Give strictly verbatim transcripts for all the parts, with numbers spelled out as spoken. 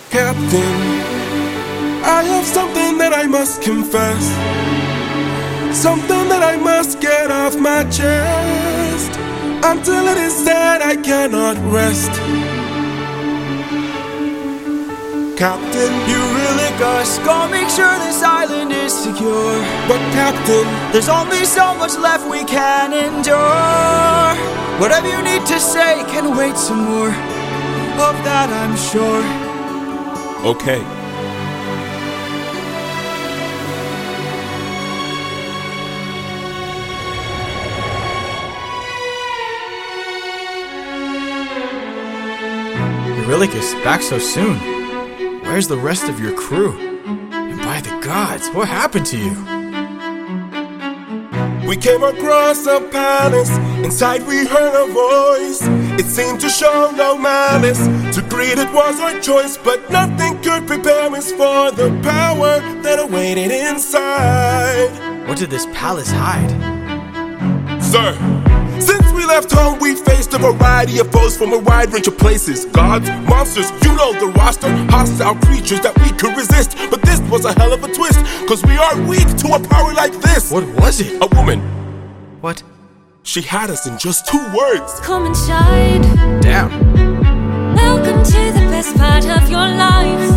Captain, I have something that I must confess, something that I must get off my chest. Until it is said, I cannot rest. Captain, you really gotta go make sure this island is secure. But Captain, there's only so much left we can endure. Whatever you need to say can wait some more. Of that I'm sure. Okay. Eurylochus, back so soon. Where's the rest of your crew? And by the gods, what happened to you? We came across a palace. Inside we heard a voice. It seemed to show no malice. To greet it was our choice, but nothing could prepare us for the power that awaited inside. What did this palace hide? Sir, since we left home, we faced a variety of foes from a wide range of places. Gods, monsters, you know the roster. Hostile creatures that we could resist. But this was a hell of a twist, cause we are weak to a power like this. What was it? A woman. What? She had us in just two words. Come inside. Damn. Welcome to the best part of your life.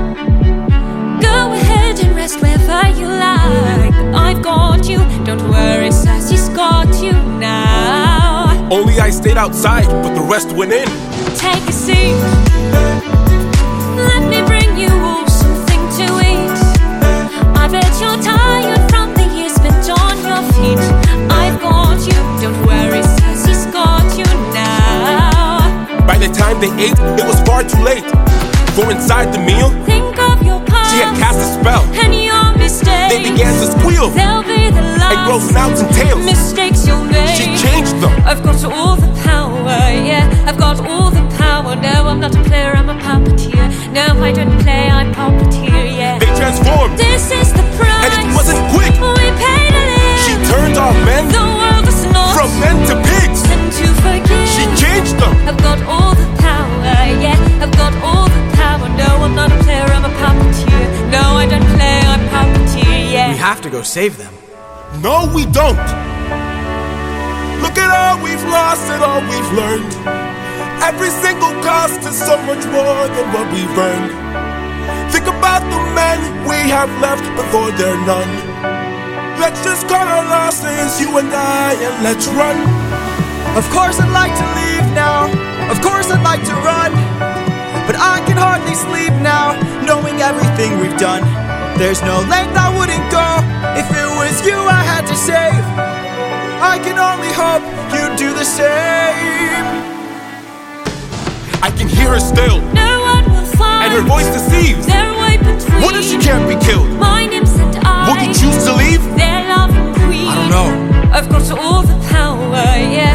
Go ahead and rest wherever you like. I've got you, don't worry, Sassy's got you now. Only I stayed outside, but the rest went in. Take a seat. Let me bring you all something to eat. I bet you're tired from the years spent on your feet. I've got you, don't worry, Sassy's got you now. By the time they ate, it was far too late. For inside the meal, think of your past. She had cast a spell, and your mistakes. They began to squeal. They'll be the last. And grow snouts and tails. Mistakes you'll make. She changed them. I've got all the power, yeah. I've got all the power. No, I'm not a player, I'm a puppeteer. No, I don't play, I'm puppeteer, yeah. They transformed. This is the price. And it wasn't quick. We paid a live. She turned our men. The world is not. From men to pigs. And to forgive. She changed them. I've got all the power, yeah. I've got all the power. No, I'm not a player, I'm a puppeteer. No, I don't play, I'm puppeteer, yeah. We have to go save them. No, we don't. Look at all we've lost and all we've learned. Every single cost is so much more than what we've earned. Think about the men we have left before they're none. Let's just cut our losses, you and I, and let's run. Of course I'd like to leave now. Of course I'd like to run. But I can hardly sleep now, knowing everything we've done. There's no length I wouldn't go if it was you I had to save. I can only hope you'd do the same. I can hear her still. No one will find. And her voice deceives. Their way between. What if she can't be killed? My name's and I. Will you choose to leave? Their love and queen. I don't know. I've got all the power, yeah.